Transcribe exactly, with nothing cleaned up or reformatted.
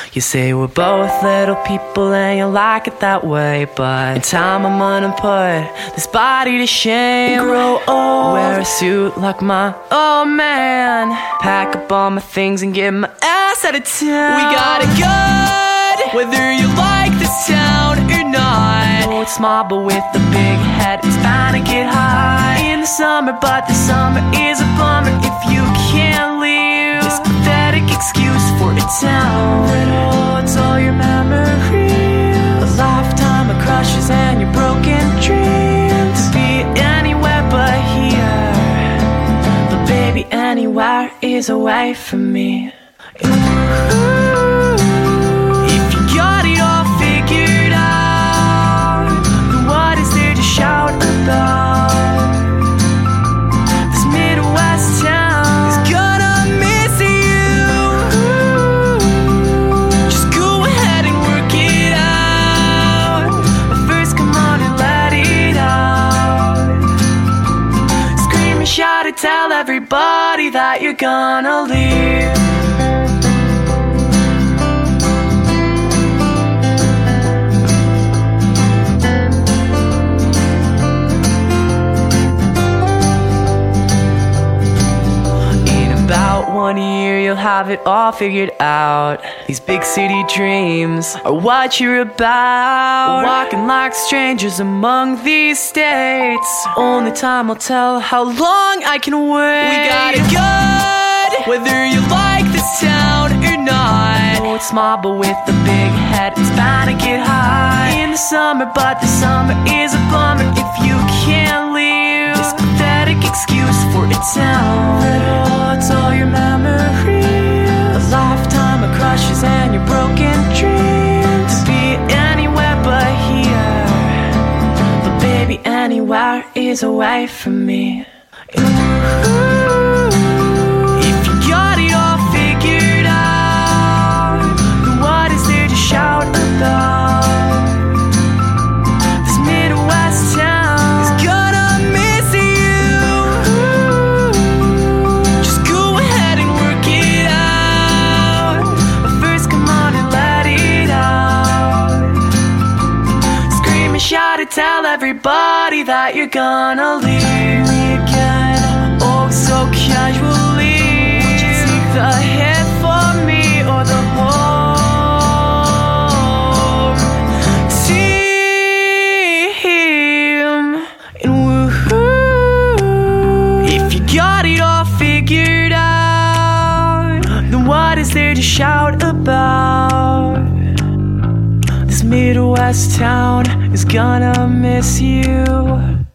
You say we're both little people and you like it that way, but in time I'm gonna put this body to shame. Grow old, wear a suit like my old man, pack up all my things and get my ass out of town. We got it good, whether you like this town or not. Oh, it's small but with a big head, it's bound to get high in the summer, but the summer is a bummer if you can't leave this pathetic excuse for a town that holds all your memories, a lifetime of crushes and your broken dreams. Be anywhere but here, but baby anywhere is away from me. If you got it all figured out, then what is there to shout about? This Midwest town is gonna miss you. Just go ahead and work it out, but first come on and let it out. Scream and shout and tell everybody that you're gonna leave. One year you'll have it all figured out. These big city dreams are what you're about. Walking like strangers among these states, only time will tell how long I can wait. We got it good, whether you like this town or not. Oh, it's small but with a big head, it's bound to get high in the summer, but the summer is a bummer if you can't leave this pathetic excuse for a town that holds all your memories, a lifetime of crushes and your broken dreams. Be anywhere but here, but baby anywhere is away from me. If you got it all figured out, then what is there to shout about? This Midwest town is gonna miss you. Just go ahead and work it out, but first come on and let it out. Scream and shout and tell everybody that you're gonna leave me again, oh so casually. Would you take the hit for me or the whole team? And woohoo, if you got it all figured out, then what is there to shout about? This Midwest town is gonna miss you.